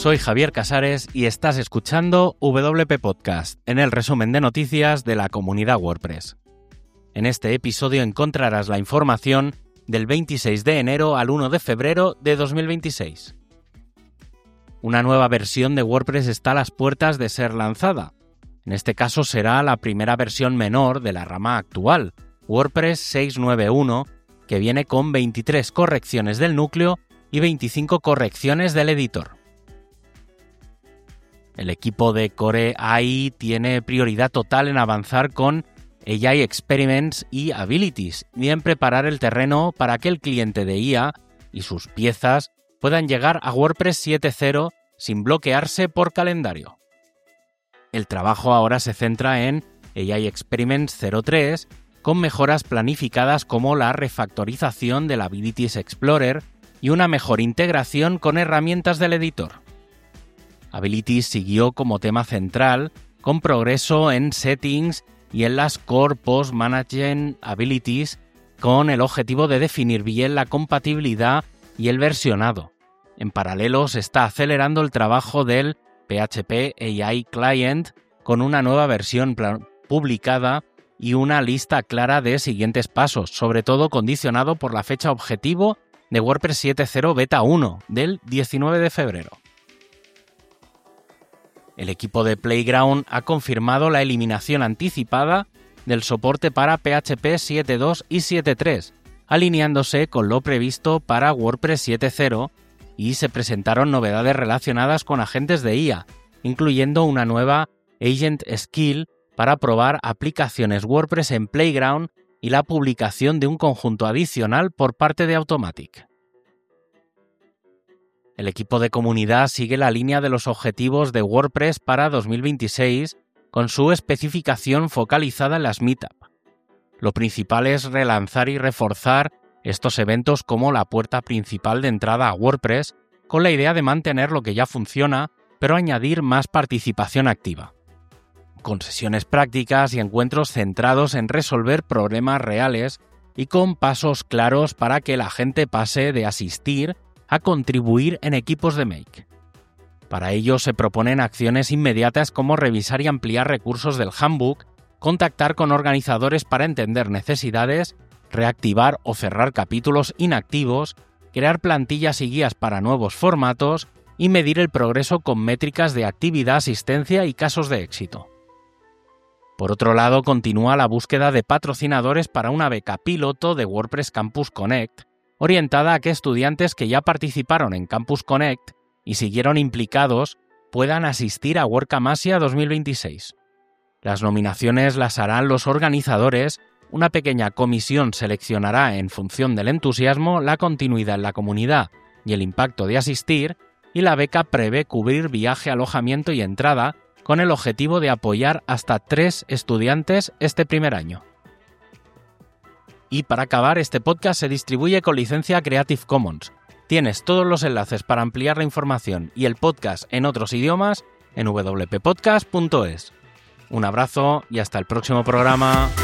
Soy Javier Casares y estás escuchando WP Podcast, en el resumen de noticias de la comunidad WordPress. En este episodio encontrarás la información del 26 de enero al 1 de febrero de 2026. Una nueva versión de WordPress está a las puertas de ser lanzada. En este caso será la primera versión menor de la rama actual, WordPress 6.9.1, que viene con 23 correcciones del núcleo y 25 correcciones del editor. El equipo de Core AI tiene prioridad total en avanzar con AI Experiments y Abilities y en preparar el terreno para que el cliente de IA y sus piezas puedan llegar a WordPress 7.0 sin bloquearse por calendario. El trabajo ahora se centra en AI Experiments 0.3 con mejoras planificadas como la refactorización del Abilities Explorer y una mejor integración con herramientas del editor. Abilities siguió como tema central, con progreso en Settings y en las Core Post Management Abilities, con el objetivo de definir bien la compatibilidad y el versionado. En paralelo se está acelerando el trabajo del PHP AI Client con una nueva versión publicada y una lista clara de siguientes pasos, sobre todo condicionado por la fecha objetivo de WordPress 7.0 Beta 1 del 19 de febrero. El equipo de Playground ha confirmado la eliminación anticipada del soporte para PHP 7.2 y 7.3, alineándose con lo previsto para WordPress 7.0, y se presentaron novedades relacionadas con agentes de IA, incluyendo una nueva Agent Skill para probar aplicaciones WordPress en Playground y la publicación de un conjunto adicional por parte de Automattic. El equipo de comunidad sigue la línea de los objetivos de WordPress para 2026 con su especificación focalizada en las Meetup. Lo principal es relanzar y reforzar estos eventos como la puerta principal de entrada a WordPress, con la idea de mantener lo que ya funciona, pero añadir más participación activa, con sesiones prácticas y encuentros centrados en resolver problemas reales y con pasos claros para que la gente pase de asistir a contribuir en equipos de Make. Para ello se proponen acciones inmediatas como revisar y ampliar recursos del Handbook, contactar con organizadores para entender necesidades, reactivar o cerrar capítulos inactivos, crear plantillas y guías para nuevos formatos y medir el progreso con métricas de actividad, asistencia y casos de éxito. Por otro lado, continúa la búsqueda de patrocinadores para una beca piloto de WordPress Campus Connect, orientada a que estudiantes que ya participaron en Campus Connect y siguieron implicados puedan asistir a WordCamp Asia 2026. Las nominaciones las harán los organizadores, una pequeña comisión seleccionará en función del entusiasmo, la continuidad en la comunidad y el impacto de asistir, y la beca prevé cubrir viaje, alojamiento y entrada con el objetivo de apoyar hasta 3 estudiantes este primer año. Y para acabar, este podcast se distribuye con licencia Creative Commons. Tienes todos los enlaces para ampliar la información y el podcast en otros idiomas en wppodcast.es. Un abrazo y hasta el próximo programa.